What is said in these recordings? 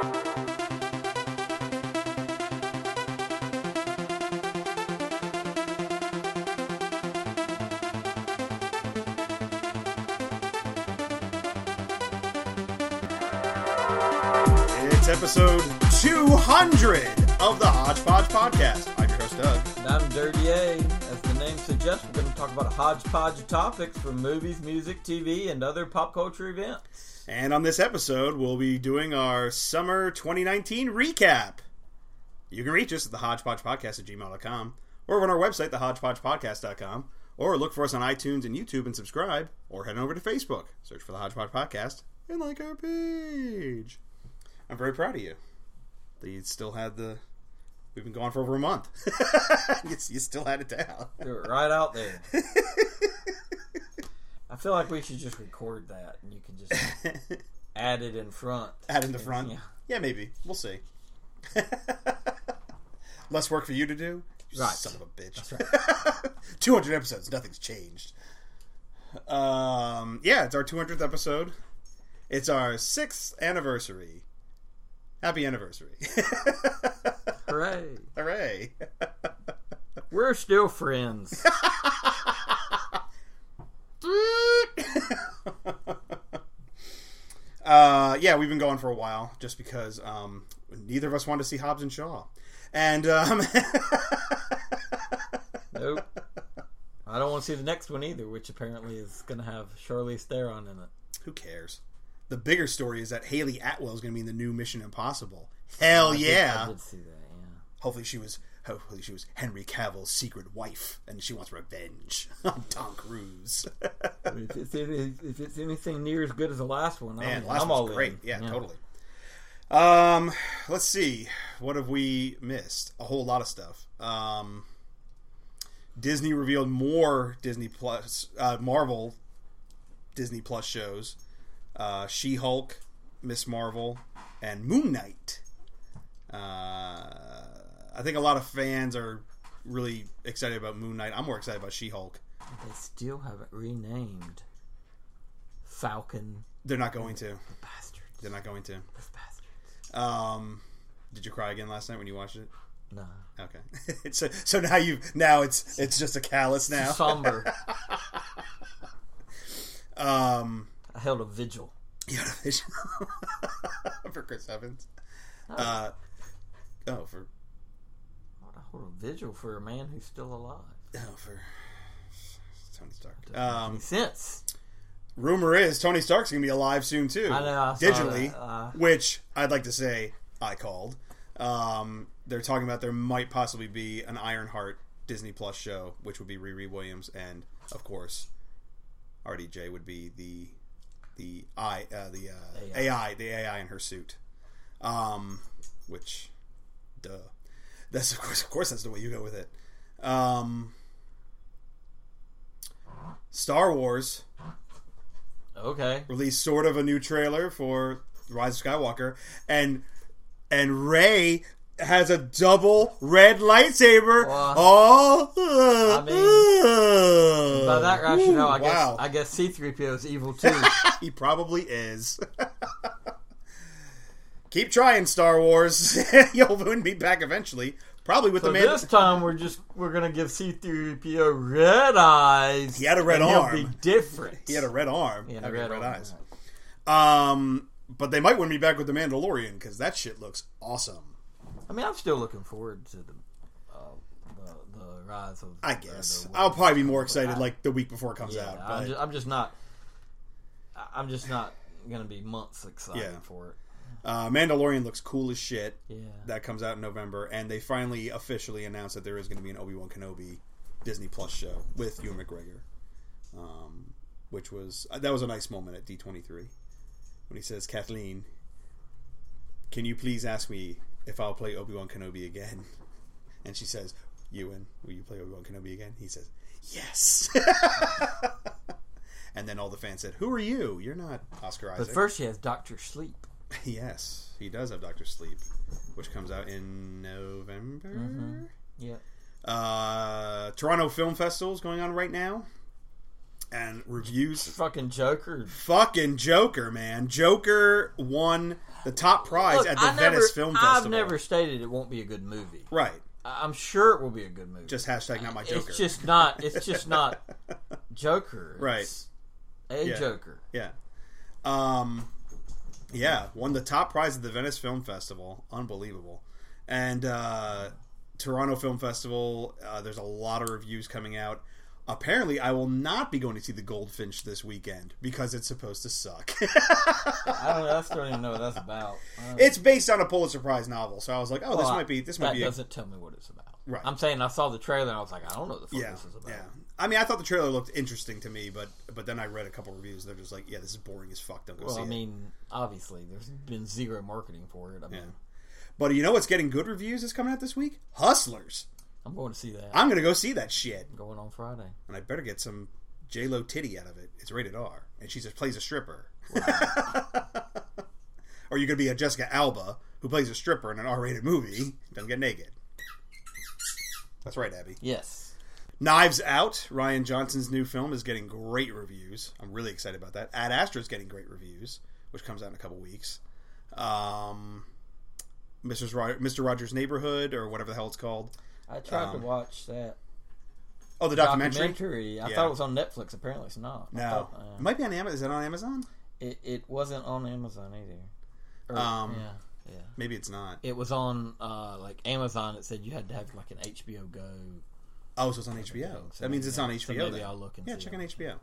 It's episode 200 of the Hodgepodge Podcast. I'm your host, Doug. And I'm Dirty A. As the name suggests, we're going to talk about a hodgepodge of topics from movies, music, TV, and other pop culture events. And on this episode, we'll be doing our summer 2019 recap. You can reach us at thehodgepodgepodcast@gmail.com or on our website, thehodgepodgepodcast.com, or look for us on iTunes and YouTube and subscribe, or head over to Facebook. Search for the Hodgepodge Podcast and like our page. I'm very proud of you. You still had the... We've been gone for over a month. You still had it down. You're right out there. I feel like we should just record that, and you can just add it in front. Add in the front? Yeah. Yeah, maybe. We'll see. Less work for you to do? You Right. Son of a bitch. That's right. 200 episodes. Nothing's changed. Yeah, it's our 200th episode. It's our 6th anniversary. Happy anniversary. Hooray. Hooray. We're still friends. Yeah, we've been going for a while just because neither of us wanted to see Hobbs and Shaw. And Nope. I don't want to see the next one either, which apparently is going to have Charlize Theron in it. who cares? The bigger story is that Haley Atwell is going to be in the new Mission Impossible. Hell yeah! I did see that. Yeah. Hopefully she was Henry Cavill's secret wife, and she wants revenge on Tom Cruise. If it's anything near as good as the last one, Man, I'm last all one's great. in. Yeah, totally. Let's see. What have we missed? A whole lot of stuff. Disney revealed more Disney Plus, Marvel Disney Plus shows. She-Hulk, Miss Marvel, and Moon Knight. I think a lot of fans are really excited about Moon Knight. I'm more excited about She-Hulk. They still haven't renamed Falcon. They're not going to. The bastards. They're not going to. The bastards. Did you cry again last night when you watched it? No. Okay. So now it's just a callus now. Somber. I held a vigil. You had a vision for Chris Evans. For I hold a vigil for a man who's still alive. For Tony Stark. Doesn't make sense. Rumor is Tony Stark's gonna be alive soon too. I know. I saw digitally, that. Which I'd like to say I called. They're talking about there might possibly be an Ironheart Disney Plus show, which would be Riri Williams, and of course, RDJ would be the AI in her suit. Which, duh. That's of course that's the way you go with it. Star Wars. Okay. Released sort of a new trailer for Rise of Skywalker, and Rey has a double red lightsaber. I mean, by that rationale, I guess C-3PO is evil too. He probably is. Keep trying, Star Wars. You'll win me back eventually. Probably with the man. This time we're gonna give C-3PO red eyes. He had a red arm. He'll be different. He had a red arm. He had red arm. eyes. But they might win me back with the Mandalorian because that shit looks awesome. I mean, I'm still looking forward to the rise of. I guess I'll probably be more excited like the week before it comes out. But I'm just not gonna be months excited for it. Mandalorian looks cool as shit. Yeah, that comes out in November, and they finally officially announced that there is going to be an Obi-Wan Kenobi Disney Plus show with Ewan McGregor, which was a nice moment at D23 when he says, "Kathleen, can you please ask me if I'll play Obi-Wan Kenobi again?" And she says, "Ewan, will you play Obi-Wan Kenobi again?" He says, "Yes." And then all the fans said, "Who are you? You're not Oscar Isaac." But first, he has Dr. Sleep. Yes, he does have Dr. Sleep, which comes out in November. Mm-hmm. Yeah. Toronto Film Festival is going on right now, and reviews. Fucking Joker, man. Joker won The top prize Look, at the Venice Film Festival. I've never stated it won't be a good movie. Right. I'm sure it will be a good movie. Just hashtag not my Joker. It's just not. It's just not Joker. Right. It's a Joker. Yeah. Yeah. Won the top prize at the Venice Film Festival. Unbelievable. And Toronto Film Festival. There's a lot of reviews coming out. Apparently, I will not be going to see The Goldfinch this weekend because it's supposed to suck. I don't even know what that's about. It's based on a Pulitzer Prize novel, so I was like, "Oh, this might be." That doesn't tell me what it's about. Right. I'm saying I saw the trailer and I was like, I don't know what the fuck this is about. Yeah. I mean, I thought the trailer looked interesting to me, but then I read a couple reviews. And they're just like, "Yeah, this is boring as fuck. Don't go see it." Well, I mean, obviously, there's been zero marketing for it. I mean, but you know what's getting good reviews is coming out this week? Hustlers. I'm going to see that. I'm going to go see that shit. I'm going on Friday. And I better get some J-Lo titty out of it. It's rated R. And she just plays a stripper. Or you could be a Jessica Alba, who plays a stripper in an R-rated movie. Doesn't get naked. That's right, Abby. Yes. Knives Out, Rian Johnson's new film, is getting great reviews. I'm really excited about that. Ad Astra is getting great reviews, which comes out in a couple weeks. Mr. Rogers' Neighborhood, or whatever the hell it's called. I tried to watch that. Oh, the documentary? I thought it was on Netflix. Apparently, it's not. No. It might be on Amazon. Is it on Amazon? It wasn't on Amazon either. Yeah. Maybe it's not. It was on like Amazon. It said you had to have like an HBO Go. Oh, so it's on HBO. So that means it's on HBO. So maybe then. I'll look and see. Yeah, check on HBO.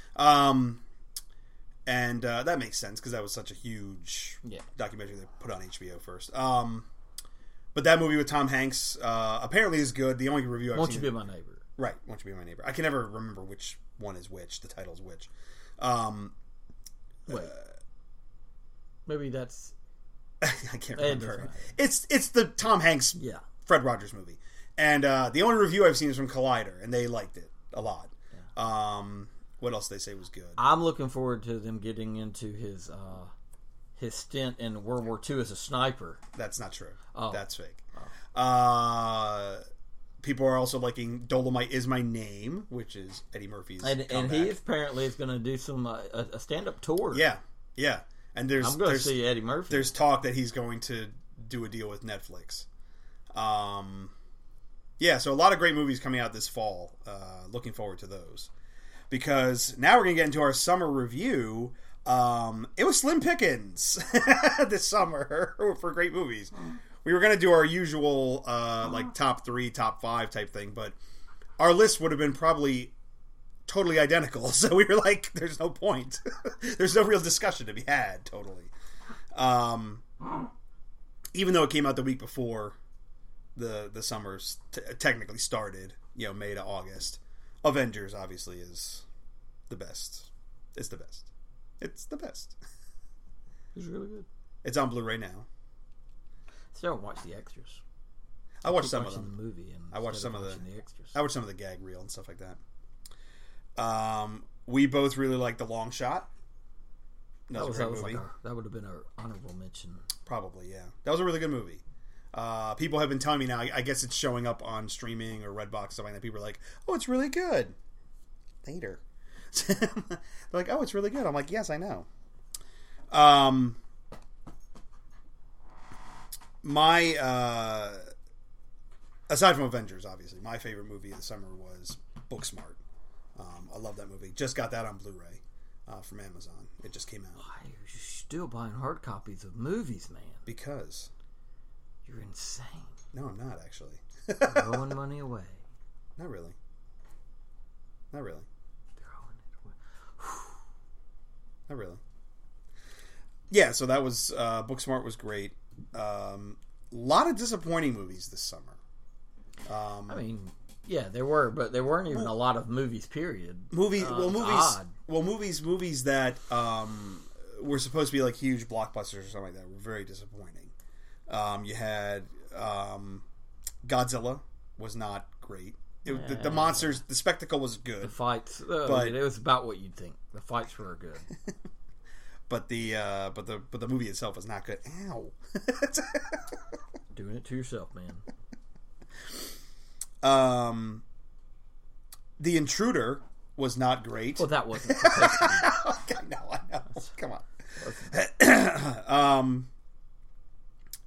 And that makes sense because that was such a huge documentary they put on HBO first. But that movie with Tom Hanks apparently is good. The only review I've seen... Won't You Be My Neighbor? Right, Won't You Be My Neighbor. I can never remember which one is which, the title's which. Wait. Maybe that's... I can't remember. It's the Tom Hanks Fred Rogers movie. And the only review I've seen is from Collider, and they liked it a lot. Yeah. What else did they say was good? I'm looking forward to them getting into his stint in World War II as a sniper. That's not true. Oh. That's fake. Oh. People are also liking Dolomite Is My Name, which is Eddie Murphy's and he apparently is going to do some a stand-up tour. Yeah. And I'm going to see Eddie Murphy. There's talk that he's going to do a deal with Netflix. So a lot of great movies coming out this fall. Looking forward to those. Because now we're going to get into our summer review. It was slim pickings this summer for great movies. We were going to do our usual like top 3, top 5 type thing, but our list would have been probably totally identical. So we were like, there's no point. There's no real discussion to be had, totally. Even though it came out the week before the summers technically started, May to August. Avengers, obviously, is the best. It's the best. It's the best. It's really good. It's on Blu-ray now. Still don't watch the extras. I watched some of them. The movie and I watched some of the extras. I watched some of the gag reel and stuff like that. We both really liked The Long Shot. That was a great movie. That would have been our honorable mention. Probably, yeah. That was a really good movie. People have been telling me now, I guess it's showing up on streaming or Redbox, stuff like that. People are like, oh, it's really good. Later. They're like, oh, it's really good. I'm like, yes, I know. Aside from Avengers, obviously, my favorite movie of the summer was Booksmart. I love that movie. Just got that on Blu-ray from Amazon. It just came out. Why are you still buying hard copies of movies, man? Because you're insane. No, I'm not, actually. Throwing money away. Not really. Not really. Throwing it away. Not really. Yeah, so that was Booksmart was great. A lot of disappointing movies this summer. I mean, yeah, there were, but there weren't even a lot of movies. Period. Movies odd. Movies that were supposed to be like huge blockbusters or something like that were very disappointing. You had Godzilla was not great. The monsters, the spectacle was good. The fights, but it was about what you'd think. The fights were good. But the movie itself was not good. Ow! Doing it to yourself, man. The Intruder was not great. Well, that wasn't supposed to be. I know. Come on.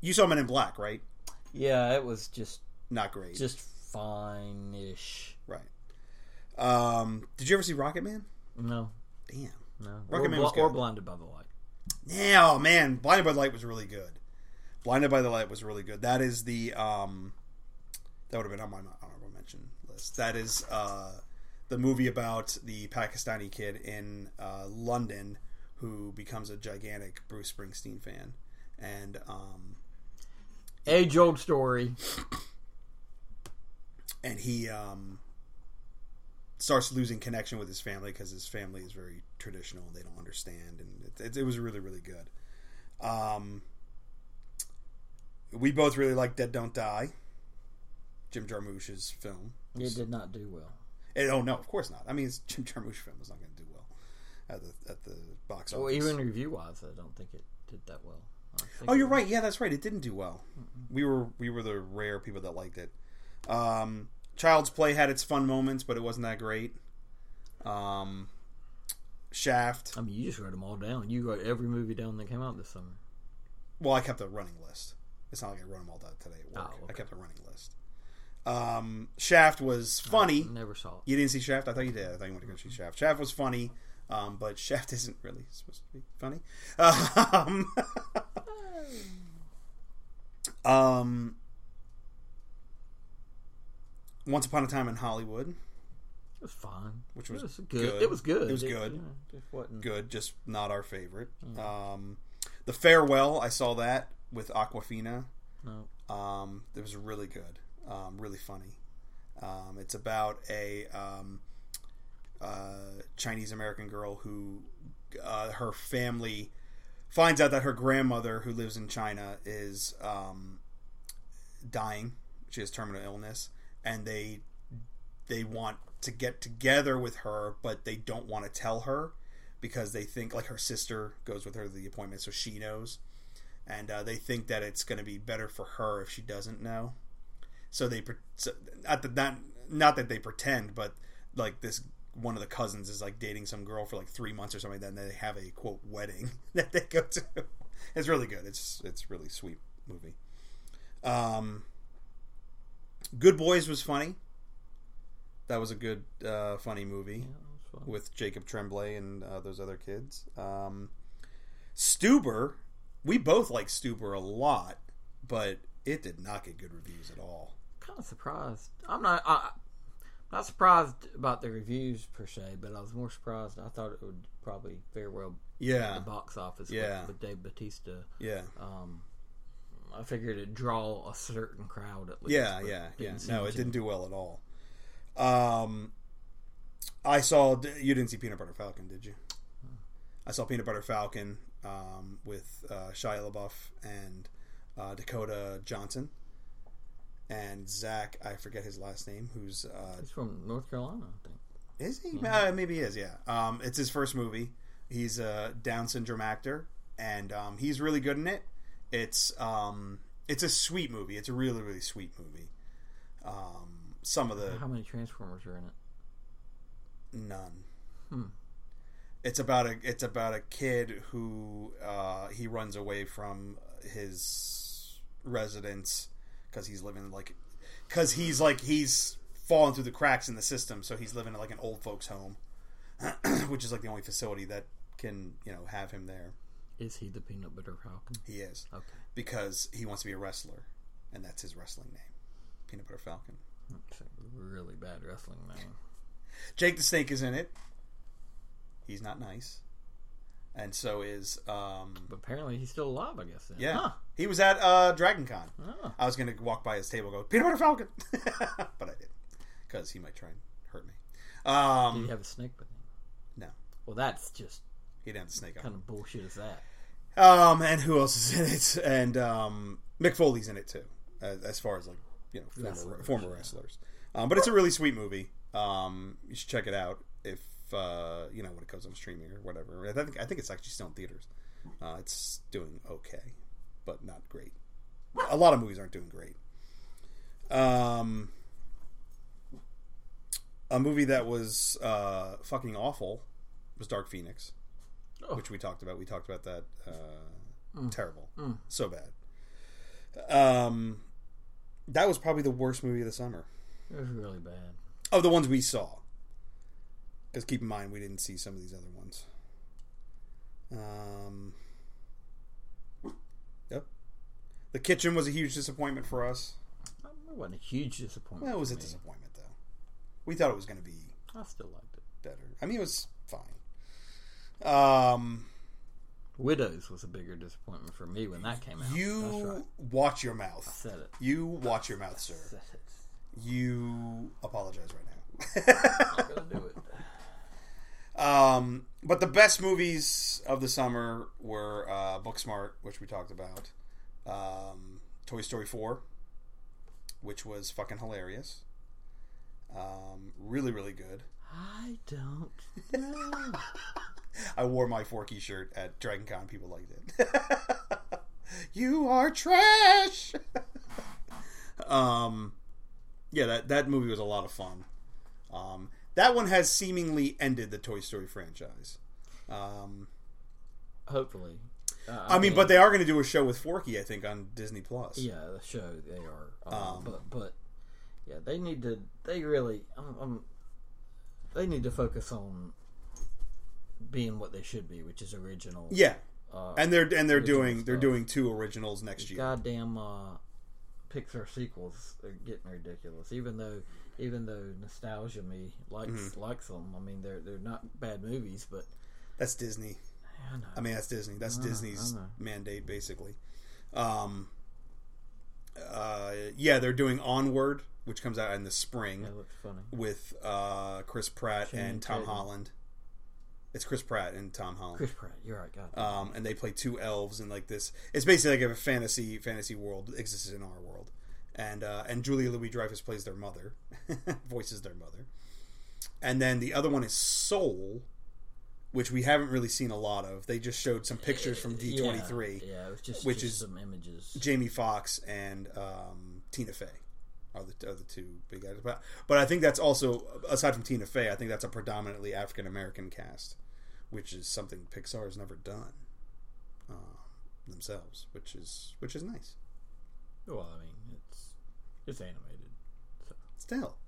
You saw Men in Black, right? Yeah, it was just Not great. just fine-ish. Right. Did you ever see Rocket Man? No, Damn. no. Rocket Man was good. Or Blinded by the Light. Yeah, oh man, Blinded by the Light was really good. Blinded by the Light was really good. That is the that would have been on my honorable mention list. That is the movie about the Pakistani kid in London who becomes a gigantic Bruce Springsteen fan, and age-old story. And he starts losing connection with his family because his family is very traditional and they don't understand, and it was really, really good. We both really like Dead Don't Die, Jim Jarmusch's film. It did not do well. Oh no, of course not. I mean, it's Jim Jarmusch film is not going to do well at the box office. Well, even review-wise, I don't think it did that well. Oh, you're right. Yeah, that's right. It didn't do well. We were the rare people that liked it. Child's Play had its fun moments, but it wasn't that great. Shaft. I mean, you just wrote them all down. You wrote every movie down that came out this summer. Well, I kept a running list. It's not like I wrote them all down today at work. Oh, okay. I kept a running list. Shaft was funny. I never saw it. You didn't see Shaft? I thought you did. I thought you wanted to go see Shaft. Shaft was funny, but Shaft isn't really supposed to be funny. Once Upon a Time in Hollywood. It was fine. Which was good. It was good. It was good. You know, just wasn't good, just not our favorite. The Farewell, I saw that with Awkwafina. No. It was really good. Really funny. It's about a Chinese American girl who her family finds out that her grandmother, who lives in China, is dying. She has terminal illness, and they want to get together with her, but they don't want to tell her because they think, like, her sister goes with her to the appointment, so she knows, and they think that it's going to be better for her if she doesn't know. So not that they pretend, but like this one of the cousins is like dating some girl for like 3 months or something. Then they have a quote wedding that they go to. It's really good. It's really sweet movie. Good Boys was funny. That was a good funny movie with Jacob Tremblay and those other kids. Stuber, we both like Stuber a lot, but it did not get good reviews at all. Kind of surprised. I'm not surprised about the reviews per se, but I was more surprised. I thought it would probably fare well at the box office with Dave Bautista. Yeah. I figured it'd draw a certain crowd at least. Yeah. No, it didn't do well at all. I saw, you didn't see Peanut Butter Falcon, did you? I saw Peanut Butter Falcon with Shia LaBeouf and Dakota Johnson and Zach, I forget his last name, who's he's from North Carolina, I think. Is he? Maybe he is, yeah. It's his first movie. He's a Down syndrome actor, and he's really good in it. It's a sweet movie. It's a really, really sweet movie. Some of the... How many Transformers are in it? None. It's about a kid who he runs away from his residence because he's fallen through the cracks in the system, so he's living in like an old folks home, which is like the only facility that can have him there. Is he the Peanut Butter Falcon? He is. Okay. Because he wants to be a wrestler, and that's his wrestling name, Peanut Butter Falcon. That's a really bad wrestling name. Jake the Snake is in it. He's not nice. And so is... but apparently he's still alive, I guess. Then. Yeah. Huh. He was at Dragon Con. Oh. I was going to walk by his table and go, Peanut Butter Falcon! But I didn't. Because he might try and hurt me. Did he have a snake with him? No. Well, that's just... He didn't have the snake on. What kind of bullshit is that? And who else is in it? And Mick Foley's in it, too. As far as, like, former wrestlers. But it's a really sweet movie. You should check it out if when it comes on streaming or whatever. I think it's actually still in theaters. It's doing okay, but not great. A lot of movies aren't doing great. A movie that was fucking awful was Dark Phoenix, which we talked about. We talked about that. Terrible, so bad. That was probably the worst movie of the summer. It was really bad. Of the ones we saw. Because keep in mind, we didn't see some of these other ones. Yep. The Kitchen was a huge disappointment for us. It wasn't a huge disappointment. Well, it was a disappointment, though. We thought it was going to be... I still liked it. Better. I mean, it was fine. Widows was a bigger disappointment for me when that came out. You watch your mouth. I said it. You watch your mouth, sir. I said it. You apologize right now. I'm not going to do it. But the best movies of the summer were Booksmart, which we talked about. Toy Story 4, which was fucking hilarious. Really, really good. I don't know. I wore my Forky shirt at Dragon Con. People liked it. You are trash! Yeah, that movie was a lot of fun. That one has seemingly ended the Toy Story franchise. Hopefully. I mean, but they are going to do a show with Forky, I think, on Disney Plus. Yeah, the show they are. But yeah, they need to. They really. They need to focus on being what they should be, which is original. Yeah, and they're doing 2 originals next year. Goddamn Pixar sequels are getting ridiculous. Even though nostalgia me likes them. I mean, they're not bad movies, but that's Disney. I know. I mean, that's Disney. That's Disney's mandate, basically. Yeah, they're doing Onward, which comes out in the spring. That looks funny. With Chris Pratt and Tom Holland. It's Chris Pratt and Tom Holland. Chris Pratt, you're right, God. And they play 2 elves and like this. It's basically like a fantasy world exists in our world. And Julia Louis-Dreyfus plays their mother, voices their mother. And then the other one is Soul, which we haven't really seen a lot of. They just showed some pictures from D23. Yeah, it was just some images. Jamie Foxx and Tina Fey are the 2 big guys. But I think that's also, aside from Tina Fey, I think that's a predominantly African American cast, which is something Pixar has never done themselves, which is nice. Well, I mean, it's animated, so. Still.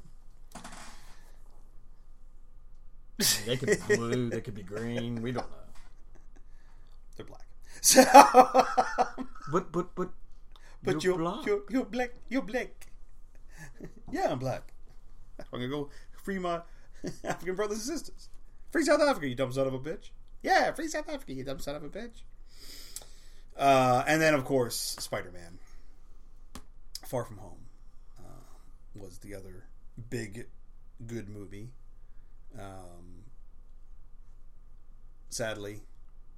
They could be blue, they could be green. We don't know. They're black. So, but you're black. You're black. You're black. Yeah, I'm black. I'm gonna go free my African brothers and sisters. Free South Africa, you dumb son of a bitch. Yeah, free South Africa, you dumb son of a bitch. And then, of course, Spider-Man. Far From Home was the other big, good movie. Sadly,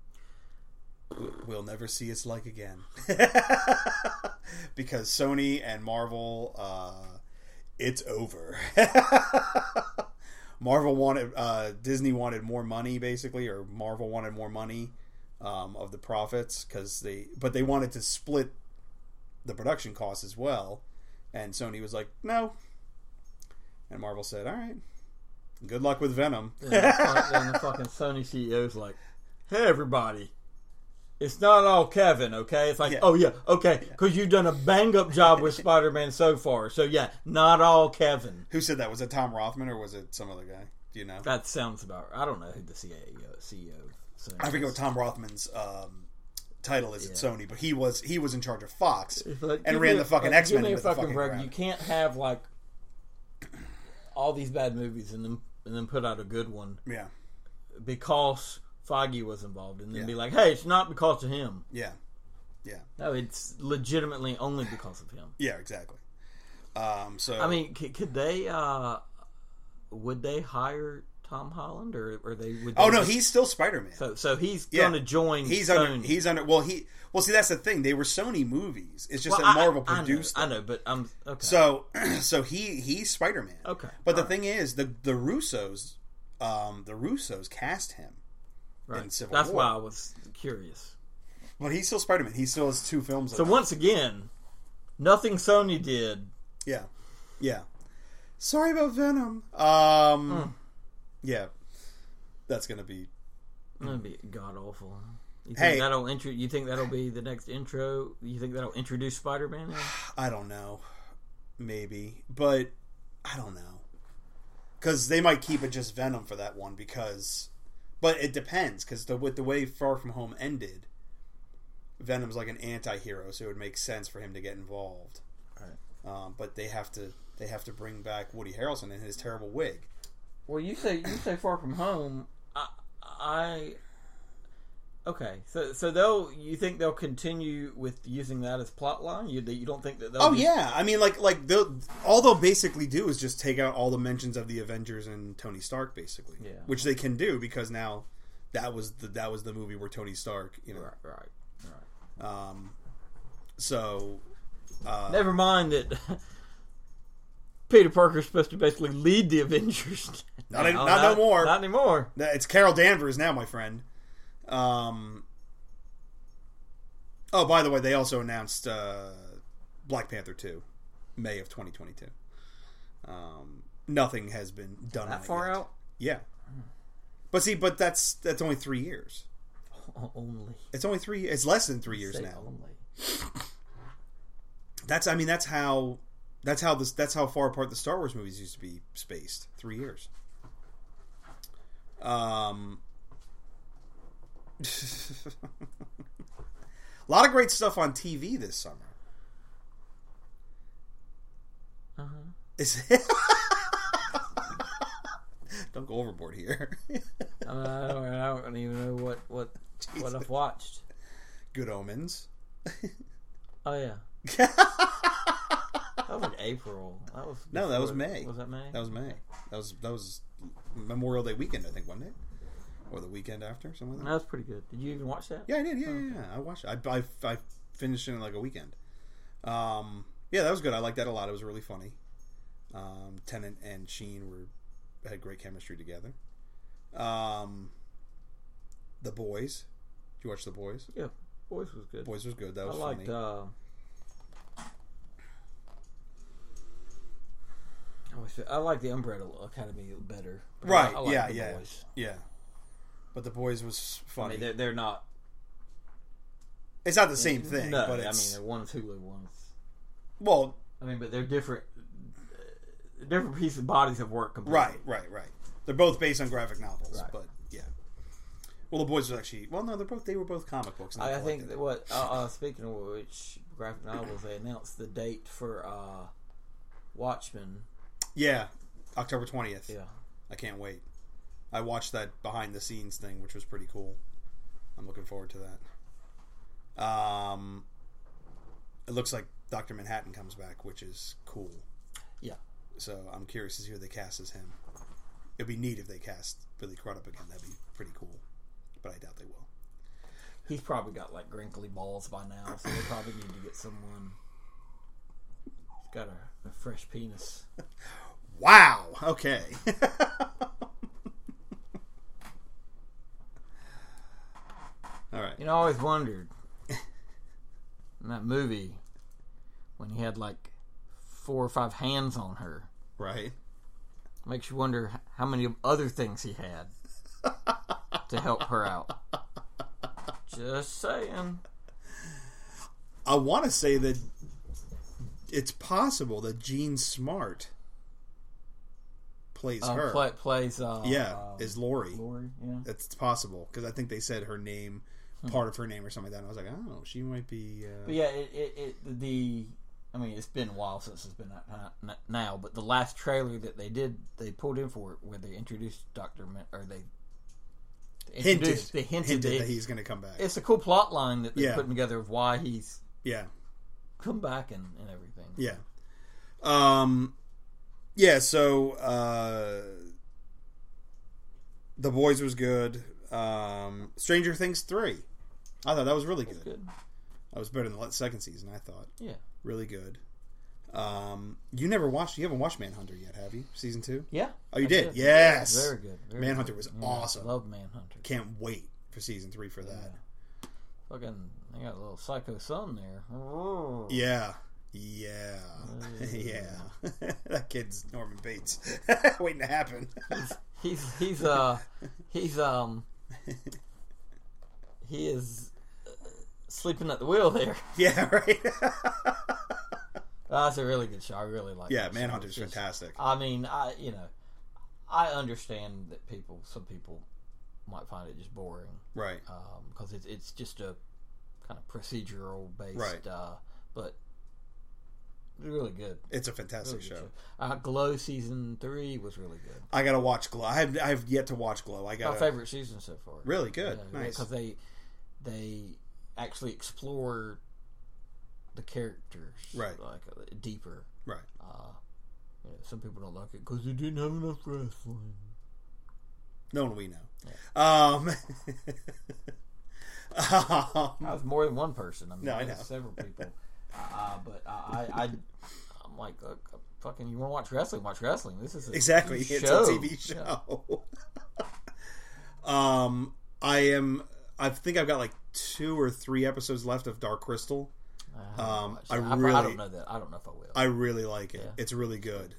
we'll never see its like again. Because Sony and Marvel, it's over. Marvel wanted, Disney wanted more money, basically, or Marvel wanted more money of the profits, but they wanted to split the production costs as well, and Sony was like, no. And Marvel said, all right, good luck with Venom. And the fucking Sony CEO's like, hey, everybody, it's not all Kevin, okay? It's like, oh, yeah, okay, because you've done a bang-up job with Spider-Man so far. So, yeah, not all Kevin. Who said that? Was it Tom Rothman or was it some other guy? Do you know? That sounds about right. I don't know who the CEO is. I forget what Tom Rothman's title is at Sony, but he was in charge of Fox and ran the fucking X-Men into the fucking ground. You can't have, like, all these bad movies and then put out a good one. Yeah. Because Feige was involved, and then be like, hey, it's not because of him. Yeah. Yeah. No, it's legitimately only because of him. Yeah, exactly. So I mean, could they would they hire Tom Holland, or they would? Oh no, he's still Spider-Man. So he's going to join. He's Sony. under. Well, see, that's the thing. They were Sony movies. It's just that Marvel produced. I know, but I'm okay. So he's Spider-Man. Okay, but the thing is, the Russos cast him in Civil War. That's why I was curious. But he's still Spider-Man. He still has 2 films. So once again, nothing Sony did. Yeah, yeah. Sorry about Venom. Yeah, that's gonna be god awful. You think you think that'll be the next intro? You think that'll introduce Spider-Man? I don't know. Maybe. But I don't know. Because they might keep it just Venom for that one but it depends, because with the way Far From Home ended, Venom's like an anti-hero, so it would make sense for him to get involved. Right. But they have to bring back Woody Harrelson in his terrible wig. Well, you say Far From Home. Okay, so you think they'll continue with using that as plot line? You don't think that they'll? Oh yeah, I mean, like all they'll basically do is just take out all the mentions of the Avengers and Tony Stark, basically. Yeah, which they can do because now that was the movie where Tony Stark, right. So, never mind that Peter Parker's supposed to basically lead the Avengers. Not no more. Not anymore. It's Carol Danvers now, my friend. Oh, by the way, they also announced Black Panther 2, May of 2022. Nothing has been done that far yet. out. Yeah, but that's only 3 years. Only it's only 3. It's less than 3 years now. Only. That's how far apart the Star Wars movies used to be spaced. 3 years. A lot of great stuff on TV this summer. Don't go overboard here. I don't even know what I've watched. Good Omens. Oh yeah. That was like April. That was May. Was that May? That was May. That was Memorial Day weekend, I think, wasn't it? Or the weekend after, something like that. That was pretty good. Did you even watch that? Yeah, I did. Yeah. I watched it. I finished it in like a weekend. Yeah, that was good. I liked that a lot. It was really funny. Tennant and Sheen had great chemistry together. The Boys. Did you watch The Boys? Yeah, Boys was good. Boys was good. That was funny. I like the Umbrella Academy better. Right. I like yeah. The Yeah. Boys. Yeah. But The Boys was funny. I mean, they're not. It's not the same thing. No, but it's, they're one's Hulu, one's. Well, but they're different. Different pieces of bodies of work. Completely. Right. They're both based on graphic novels, right. But yeah. Well, The Boys was actually. Well, no, they were both comic books. I think that what. Speaking of which graphic novels, they announced the date for Watchmen. Yeah, October 20th. Yeah, I can't wait. I watched that behind the scenes thing, which was pretty cool. I'm looking forward to that. It looks like Dr. Manhattan comes back, which is cool. Yeah. So I'm curious to see who they cast as him. It'd be neat if they cast Billy Crudup again. That'd be pretty cool. But I doubt they will. He's probably got like wrinkly balls by now, so they probably need to get someone who's got a fresh penis. Wow. Okay. All right. I always wondered in that movie when he had like 4 or 5 hands on her. Right. Makes you wonder how many other things he had to help her out. Just saying. I want to say that it's possible that Jean Smart plays her. Is Laurie. Laurie, yeah. It's possible because I think they said her name, part of her name or something like that. And I was like, oh, she might be. But yeah, it's been a while since it's been now. But the last trailer that they pulled in for it, where they introduced they hinted that he's going to come back. It's a cool plot line that they're putting together of why he's come back and everything. Yeah. So The Boys was good. Stranger Things 3. I thought that was really good. That was better than the second season, I thought. Yeah. Really good. You haven't watched Manhunter yet, have you? Season 2? Yeah. Oh, you did? Yes. Yeah, very good. Manhunter was awesome. I love Manhunter. Can't wait for season 3 for that. Fucking, they got a little psycho son there. Yeah. That kid's Norman Bates. Waiting to happen. He's he is sleeping at the wheel there. Yeah, right. That's a really good show. I really like. Yeah, that Manhunter's show. fantastic. I mean, I understand that some people might find it just boring, Right. Because it's just a kind of procedural based, Right. But it's really good. It's a fantastic Really good show. Glow season 3 was really good. I gotta watch Glow. I have yet to watch Glow. My favorite season so far. Really good. Nice. Because they actually explore the characters, right? Like deeper, right? Some people don't like it because it didn't have enough wrestling. No one we know. Yeah. I was more than one person. I mean, no, I know several people. But I'm like, fucking, you want to watch wrestling? Watch wrestling. This is exactly. TV it's show. a TV show. Yeah. I think I've got like 2 or 3 episodes left of Dark Crystal. I don't know that. I don't know if I will. I really like it. Yeah. It's really good.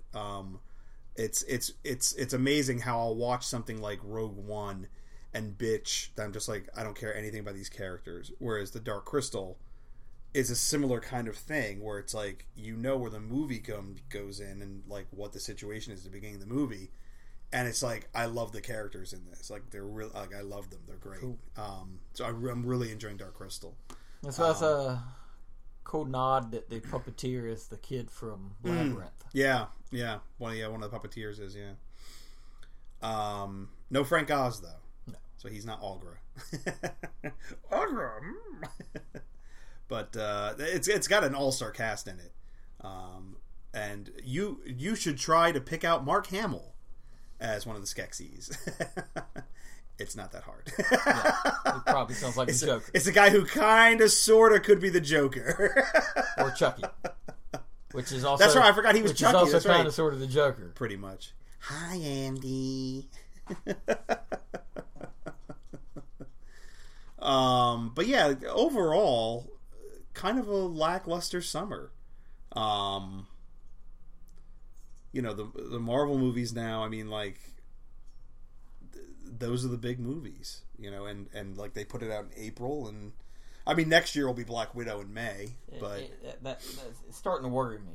It's amazing how I'll watch something like Rogue One and bitch that I'm just like, I don't care anything about these characters. Whereas the Dark Crystal is a similar kind of thing where it's like, where the movie goes in and like what the situation is at the beginning of the movie. And it's like, I love the characters in this. Like, they're real. Like, I love them. They're great. Cool. So I'm really enjoying Dark Crystal. So that's a cool nod that the puppeteer is the kid from Labyrinth. Yeah. One of the puppeteers is, no Frank Oz, though. No. So he's not Algra. Algra! But it's got an all-star cast in it. And you should try to pick out Mark Hamill as one of the Skeksis. It's not that hard. Yeah, it probably sounds like the Joker. It's a guy who kind of, sort of could be the Joker. Or Chucky. Which is also... That's right, I forgot he was Chucky. Which is That's also kind right. of, sort of the Joker. Pretty much. Hi, Andy. But yeah, overall, kind of a lackluster summer. The Marvel movies now, I mean, like, those are the big movies, and like they put it out in April, and I mean next year will be Black Widow in May, but it's starting to worry me.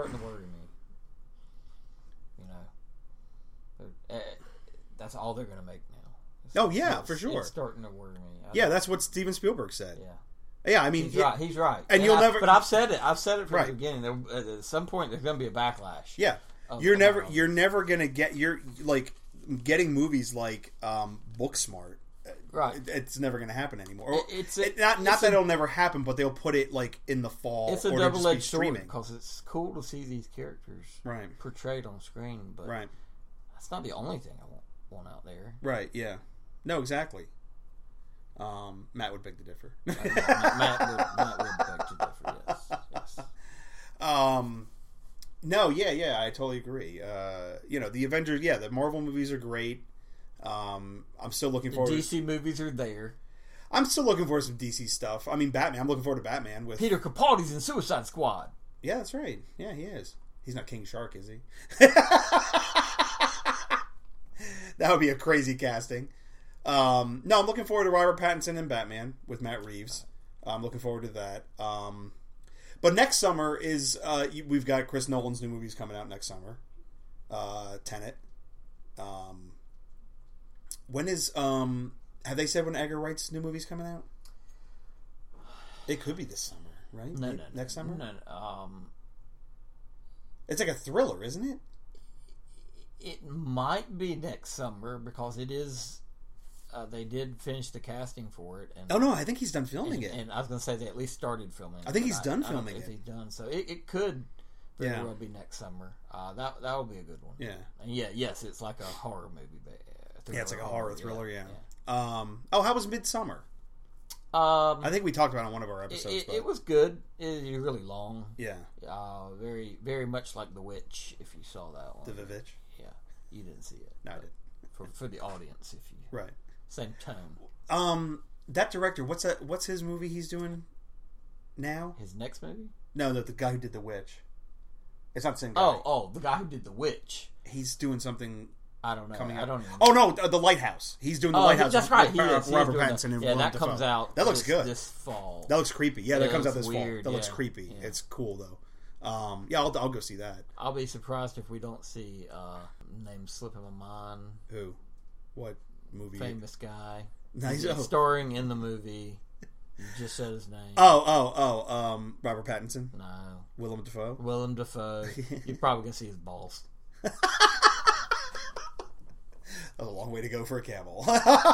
That's all they're going to make now. For sure. It's starting to worry me. That's what Steven Spielberg said. Yeah, I mean, he's right. And you'll never. But I've said it from right. the beginning. At some point, there's going to be a backlash. Yeah, you're never going to get getting movies like Booksmart. Right. It's never going to happen anymore. Not that it'll never happen, but they'll put it like in the fall. It's a double-edged sword because it's cool to see these characters portrayed on screen, but that's not the only thing I want out there. Right. Yeah. No. Exactly. Matt would beg to differ. Matt would beg to differ. Yes. No. Yeah. I totally agree. The Avengers. Yeah, the Marvel movies are great. I'm still looking forward. The DC movies are there. I'm still looking forward to some DC stuff. I mean, Batman. I'm looking forward to Batman with Peter Capaldi's in Suicide Squad. Yeah, that's right. Yeah, he is. He's not King Shark, is he? That would be a crazy casting. No, I'm looking forward to Robert Pattinson and Batman with Matt Reeves. I'm looking forward to that. But next summer is we've got Chris Nolan's new movies coming out next summer. Tenet. When is have they said when Edgar Wright's new movie's coming out? It could be this summer, right? No. Next summer? No. It's like a thriller, isn't it? It might be next summer because it is. They did finish the casting for it. And, no, I think he's done filming it. And I was going to say they at least started filming it. I think he's done filming I don't know it. If he's done, so it could very well be next summer. That would be a good one. Yeah. And yes, it's like a horror movie. It's like a horror thriller. Yeah. How was Midsommar? I think we talked about it on one of our episodes. It was good. It was really long. Yeah. Very, very much like The Witch. If you saw that one. The Vivitch. Yeah, you didn't see it. No, I didn't. For the audience, if you right. Same tone. That director, what's his movie he's doing now? His next movie? No, the guy who did The Witch. It's not the same guy. Oh, the guy who did The Witch. He's doing something. I don't know. coming I out. don't even know. Oh no, The Lighthouse. He's doing The Lighthouse. That's right. With Robert Pattinson and Willem that Dafoe. comes out. That looks good. This fall. That looks creepy. Yeah, that comes out this weird, fall. That looks yeah. creepy. Yeah. It's cool though. Yeah, I'll go see that. I'll be surprised if we don't see name slipping my mind. Who? What movie? Famous guy. Nice. He's starring in the movie. You just said his name. Robert Pattinson. No. Willem Dafoe. Willem Dafoe. You're probably gonna see his balls. That's a long way to go for a camel.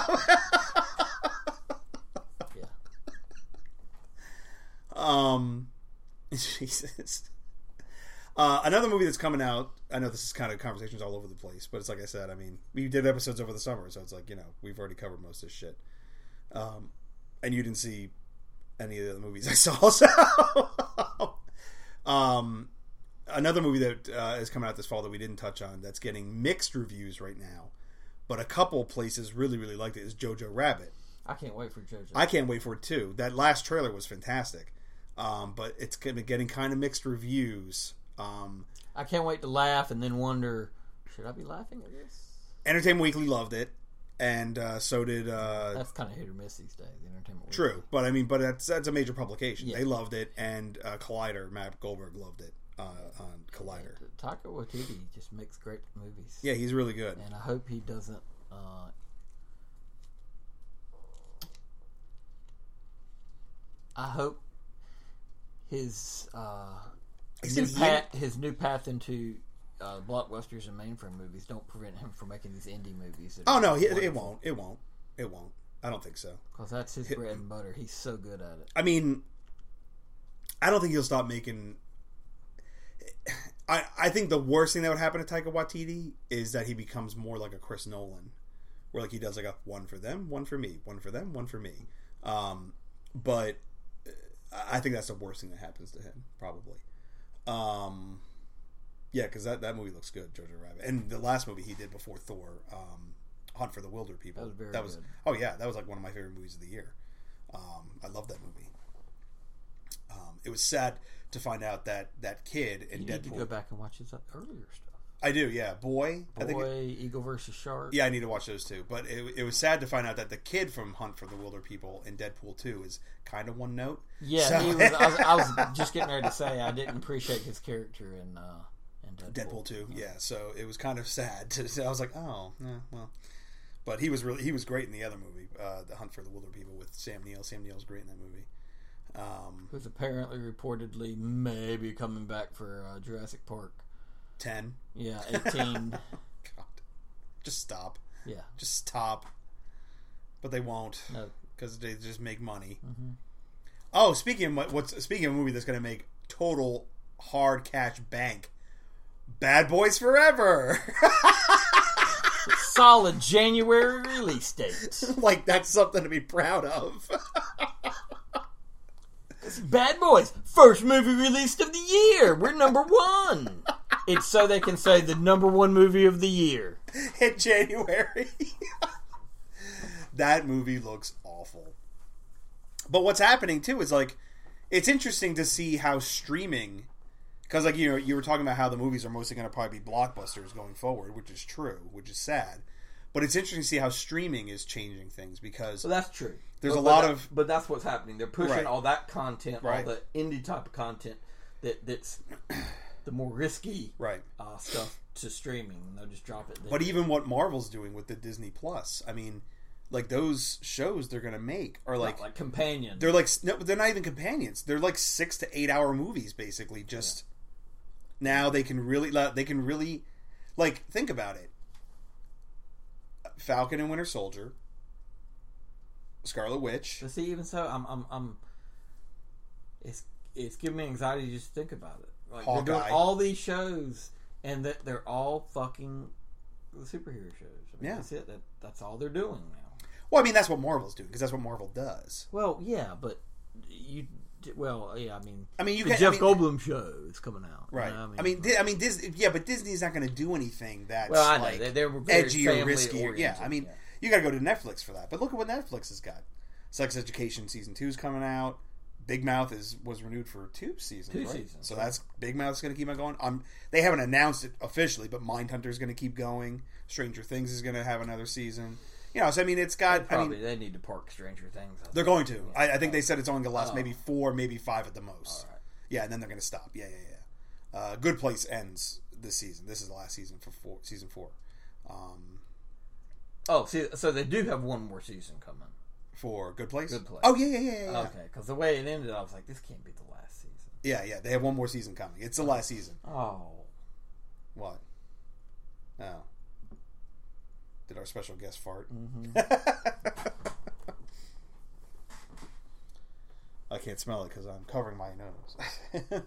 Yeah. Jesus. Another movie that's coming out. I know this is kind of conversations all over the place, but it's like I said. I mean, we did episodes over the summer, so it's like we've already covered most of this shit. And you didn't see any of the other movies I saw. So, another movie that is coming out this fall that we didn't touch on that's getting mixed reviews right now, but a couple places really, really liked it is Jojo Rabbit. I can't wait for Jojo. I can't wait for it too. That last trailer was fantastic, but it's getting kind of mixed reviews. I can't wait to laugh and then wonder, should I be laughing at this? Entertainment Weekly loved it, and so did. That's kind of hit or miss these days. Entertainment Weekly. True, but I mean, that's a major publication. Yeah. They loved it, and Collider, Matt Goldberg loved it on Collider. Taika Waititi just makes great movies. Yeah, he's really good. And I hope he doesn't. I hope his his new path into blockbusters and mainframe movies don't prevent him from making these indie movies. Oh no, it won't. It won't. I don't think so. Because that's his bread and butter. He's so good at it. I mean, I don't think he'll stop making. I think the worst thing that would happen to Taika Waititi is that he becomes more like a Chris Nolan, where like he does like a one for them, one for me, one for them, one for me. But I think that's the worst thing that happens to him, probably. Yeah, because that movie looks good, Jojo Rabbit, and the last movie he did before Thor, Hunt for the Wilder People. That was good. Oh yeah, that was like one of my favorite movies of the year. I love that movie. It was sad to find out that kid in Deadpool. You need to go back and watch his earlier stuff. I do, yeah. Boy, Eagle versus Shark. Yeah, I need to watch those too. But it was sad to find out that the kid from Hunt for the Wilder People in Deadpool 2 is kind of one note. Yeah, so. I was just getting ready to say I didn't appreciate his character in Deadpool 2. Yeah, so it was kind of sad. I was like, oh, well. But he was great in the other movie, The Hunt for the Wilder People with Sam Neill. Sam Neill's great in that movie. Who's apparently reportedly maybe coming back for Jurassic Park 10. Yeah, 18. God. Just stop. Yeah. Just stop. But they won't. No. Because they just make money. Mm-hmm. Oh, speaking of a movie that's going to make total hard cash bank, Bad Boys Forever. Solid January release date. Like that's something to be proud of. Bad Boys, first movie released of the year. We're number one. It's so they can say the number one movie of the year in January. That movie looks awful. But what's happening too is like it's interesting to see how streaming, because like you were talking about how the movies are mostly going to probably be blockbusters going forward, which is true, which is sad. But it's interesting to see how streaming is changing things because well, that's true. There's but that's what's happening. They're pushing right. all that content, right. all the indie type of content that's the more risky right. Stuff to streaming. And they'll just drop it there. But even what Marvel's doing with the Disney Plus, I mean, like those shows they're going to make are like companions. They're like no, they're not even companions. They're like 6 to 8 hour movies, basically. Just now they can really like think about it. Falcon and Winter Soldier, Scarlet Witch. But see, even so, I'm. It's giving me anxiety just to think about it. Like Hawkeye. They're doing all these shows, and that they're all fucking superhero shows. I mean, that's it. That's all they're doing now. Well, I mean, that's what Marvel's doing because that's what Marvel does. Well, yeah, but you. Well, yeah, I mean, you the Jeff Goldblum show is coming out, right? I mean, Disney, yeah, but Disney's not going to do anything that's well, I know. like They were very edgy or risky. Yeah, I mean, yeah. You got to go to Netflix for that. But look at what Netflix has got: Sex Education season 2 is coming out. Big Mouth was renewed for 2 seasons. Two right? seasons. So that's Big Mouth's going to keep on going. They haven't announced it officially, but Mindhunter's going to keep going. Stranger Things is going to have another season. So I mean, it's got. They need to park Stranger Things. They're going to. I think they said it's only going to last maybe 4, maybe 5 at the most. All right. Yeah, and then they're going to stop. Yeah. Good Place ends this season. This is the last season for season 4. So they do have one more season coming. For Good Place? Good Place. Oh, yeah. Okay, because the way it ended, I was like, this can't be the last season. Yeah, they have one more season coming. It's the last season. Oh. What? Oh. Did our special guest fart? Mm-hmm. I can't smell it because I'm covering my nose.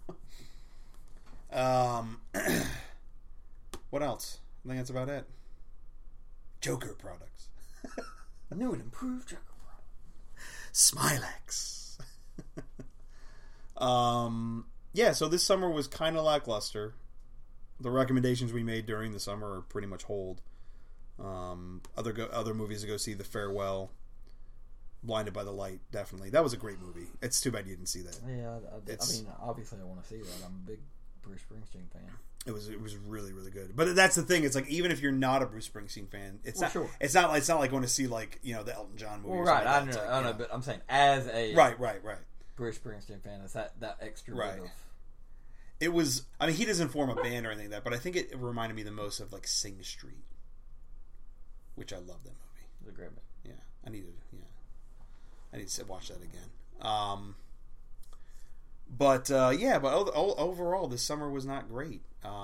What else? I think that's about it. Joker products. New and improved Joker Smilex. Yeah, so this summer was kind of lackluster. The recommendations we made during the summer are pretty much hold. Other movies to go see: The Farewell, Blinded by the Light, definitely. That was a great movie. It's too bad you didn't see that. Yeah, I mean, obviously I want to see that. I'm a big Bruce Springsteen fan. It was really, really good. But that's the thing. It's like, even if you're not a Bruce Springsteen fan, it's not like going to see, like, the Elton John movie. Well, right, I know, but I'm saying as a right Bruce Springsteen fan, it's that extra right. bit of. It was. I mean, he doesn't form a band or anything like that, but I think it reminded me the most of, like, Sing Street, which I love that movie. It's a great movie. Yeah, I need to watch that again. But overall, this summer was not great.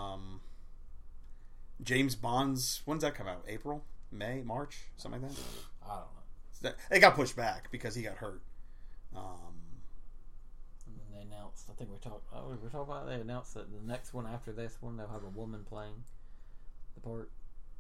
James Bond's, when's that come out? April? May? March? Something like that? I don't know. It got pushed back because he got hurt. And then they announced, I think we're talking about, they announced that the next one after this one, they'll have a woman playing the part.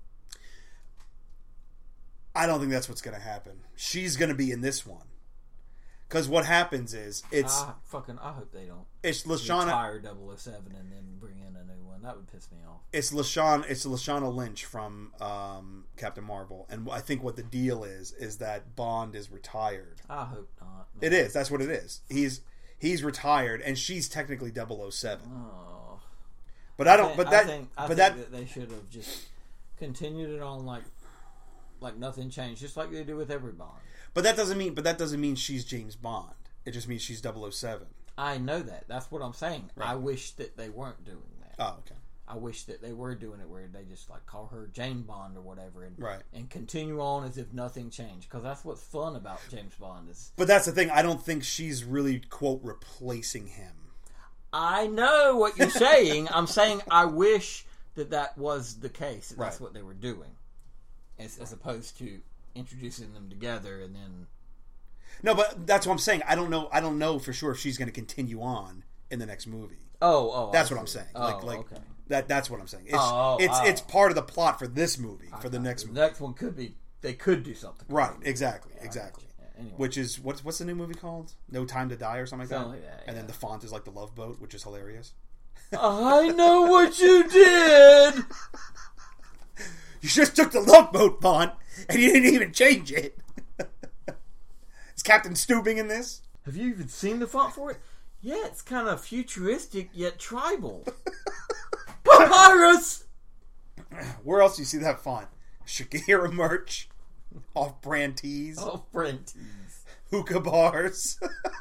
I don't think that's what's going to happen. She's going to be in this one. Because what happens is, I hope they don't. It's Lashana. Retire 007 and then bring in a new one. That would piss me off. It's Lashana Lynch from Captain Marvel, and I think what the deal is that Bond is retired. I hope not. No. It is. That's what it is. He's retired, and she's technically 007. Oh. But I think that they should have just continued it on like nothing changed, just like they do with every Bond. But that doesn't mean she's James Bond. It just means she's 007. I know that. That's what I'm saying. Right. I wish that they weren't doing that. Oh, okay. I wish that they were doing it where they just like call her Jane Bond or whatever, and continue on as if nothing changed. Because that's what's fun about James Bond is. But that's the thing. I don't think she's really, quote, replacing him. I know what you're saying. I'm saying I wish that was the case. That's what they were doing, as opposed to introducing them together and then. No, but that's what I'm saying. I don't know for sure if she's going to continue on in the next movie. That's what I'm saying. Okay. That's what I'm saying. It's part of the plot for this movie, for the next movie. The next one they could do something. Right, exactly. Yeah, anyway. Which is what's the new movie called? No Time to Die or something like that. Like that, and then the font is like the Love Boat, which is hilarious. I know what you did. You just took the Love Boat font and you didn't even change it. Is Captain Stubing in this? Have you even seen the font for it? Yeah, it's kind of futuristic yet tribal. Papyrus! Where else do you see that font? Shakira merch, off-brand tees, hookah bars.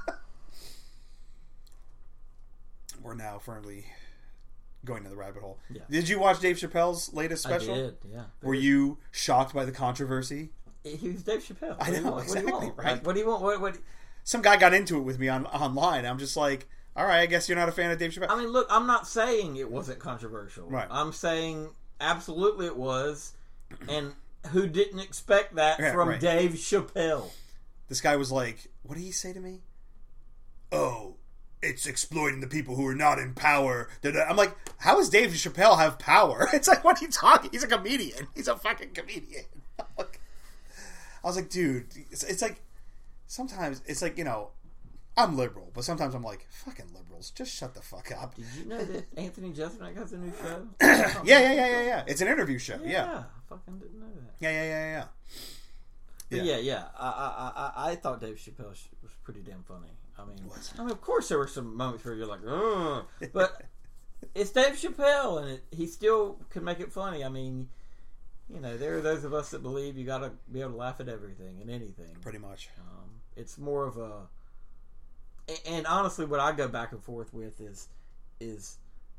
We're now firmly going to the rabbit hole. Yeah. Did you watch Dave Chappelle's latest special? I did, yeah. Were you shocked by the controversy? He was Dave Chappelle. I know, exactly. Right? What do you want? What? Some guy got into it with me online. I'm just like, all right, I guess you're not a fan of Dave Chappelle. I mean, look, I'm not saying it wasn't controversial. Right. I'm saying absolutely it was. And who didn't expect that from Dave Chappelle? This guy was like, what did he say to me? Oh, it's exploiting the people who are not in power. I'm like, how does Dave Chappelle have power? It's like, what are you talking? He's a comedian. He's a fucking comedian. I was like, dude, it's like, sometimes, it's like, I'm liberal, but sometimes I'm like, fucking liberals, just shut the fuck up. Did you know that Anthony Jeselnik has a new show? Yeah. It's an interview show, yeah. I fucking didn't know that. Yeah. But yeah. I thought Dave Chappelle was pretty damn funny. I mean, of course there were some moments where you're like, ugh. But it's Dave Chappelle, and he still can make it funny. I mean, you know, there are those of us that believe you got to be able to laugh at everything and anything. Pretty much. It's more of a... And honestly, what I go back and forth with is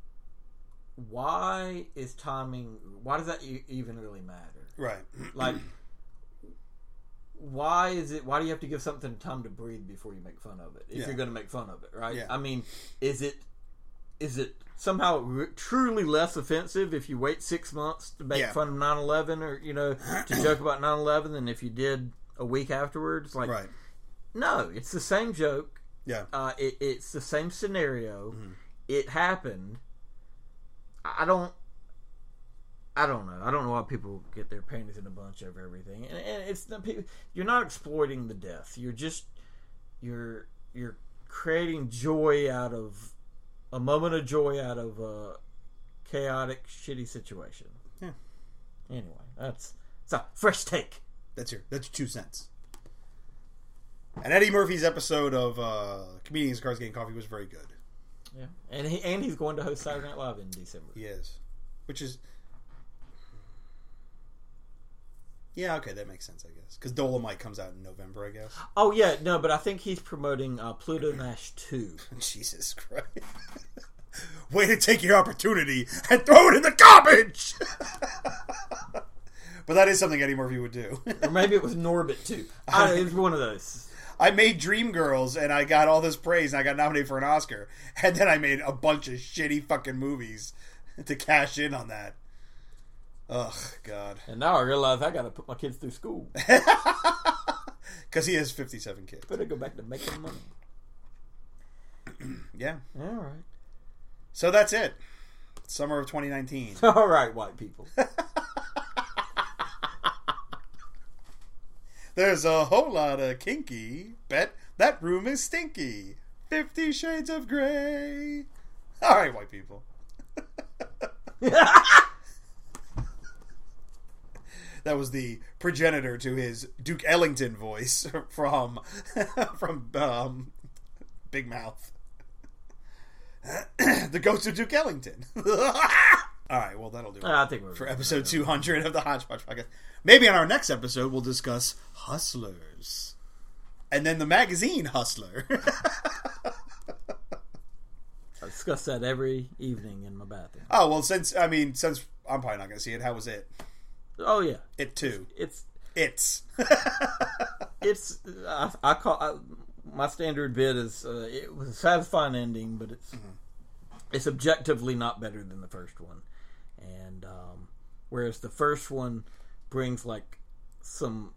why is timing... Why does that even really matter? Right. Like... Why do you have to give something time to breathe before you make fun of it? If you're going to make fun of it, right? Yeah. I mean, is it somehow truly less offensive if you wait 6 months to make fun of 9/11 or, you know, to joke about 9/11 than if you did a week afterwards? Like, right. No, it's the same joke. Yeah. It's the same scenario. Mm-hmm. It happened. I don't know. I don't know why people get their panties in a bunch over everything. And it's not, you're not exploiting the death. You're creating joy out of a moment of joy out of a chaotic, shitty situation. Yeah. Anyway, it's a fresh take. That's your 2 cents. And Eddie Murphy's episode of Comedians, Cars, Getting Coffee was very good. Yeah, and he's going to host Saturday Night Live in December. He is, which is. Yeah, okay, that makes sense, I guess. Because Dolomite comes out in November, I guess. Oh, yeah, no, but I think he's promoting Pluto Nash 2. Jesus Christ. Way to take your opportunity and throw it in the garbage! But that is something Eddie Murphy would do. Or maybe it was Norbit 2. It was one of those. I made Dreamgirls, and I got all this praise, and I got nominated for an Oscar. And then I made a bunch of shitty fucking movies to cash in on that. Ugh, God. And now I realize I got to put my kids through school. Because he has 57 kids. Better go back to making money. Yeah. All right. So that's it. Summer of 2019. All right, white people. There's a whole lot of kinky. Bet that room is stinky. 50 Shades of Grey. All right, white people. That was the progenitor to his Duke Ellington voice from Big Mouth. The ghost of Duke Ellington. All right, well, that'll do it I think we're for episode 200 of the Hodgepodge Podcast. Maybe on our next episode, we'll discuss Hustlers. And then the magazine Hustler. I discuss that every evening in my bathroom. Oh, well, since I'm probably not going to see it, how was it? Oh, yeah. It too. It's. I call my standard bid is it was a satisfying ending, but it's objectively not better than the first one. And whereas the first one brings like some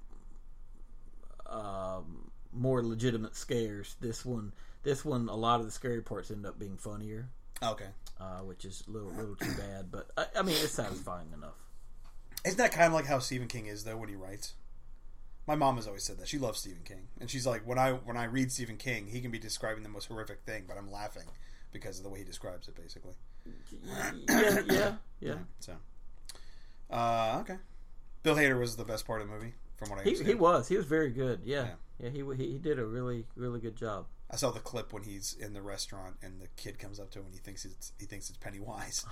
more legitimate scares, this one a lot of the scary parts end up being funnier. Okay. Which is a little too bad, but I mean it's satisfying enough. Isn't that kind of like how Stephen King is, though, when he writes? My mom has always said that. She loves Stephen King. And she's like, when I read Stephen King, he can be describing the most horrific thing, but I'm laughing because of the way he describes it, basically. Yeah. So, okay. Bill Hader was the best part of the movie, from what I understand. He was very good, yeah. He did a really, really good job. I saw the clip when he's in the restaurant and the kid comes up to him and he thinks it's Pennywise.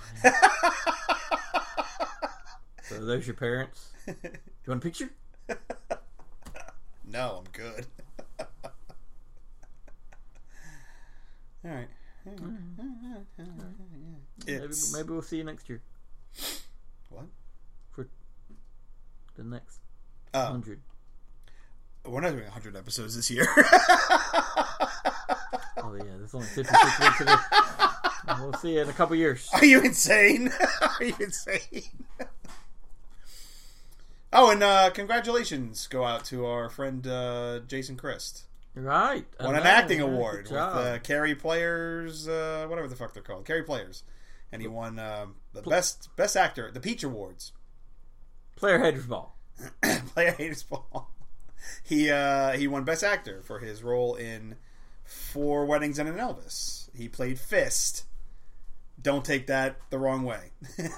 So are those your parents? Do you want a picture? No, I'm good. All right. Maybe we'll see you next year. What? For the next 100. We're not doing 100 episodes this year. Oh yeah, there's only 56 weeks of it. We'll see you in a couple years. Are you insane? Are you insane? Oh, and congratulations go out to our friend Jason Christ. Right. Won an acting award with Carrie Players, whatever the fuck they're called. Carrie Players. And he won the best actor, the Peach Awards. Player Haters Ball. Player Haters Ball. He won Best Actor for his role in 4 Weddings and an Elvis. He played Fist. Don't take that the wrong way.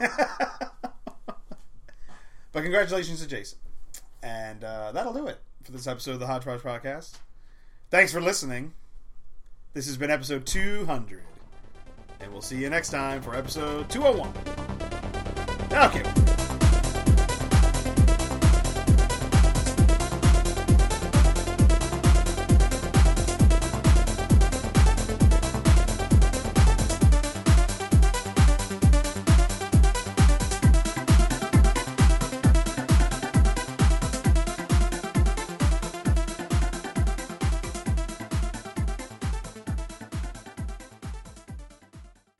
But congratulations to Jason. And that'll do it for this episode of the Hodgepodge Podcast. Thanks for listening. This has been episode 200. And we'll see you next time for episode 201. Okay.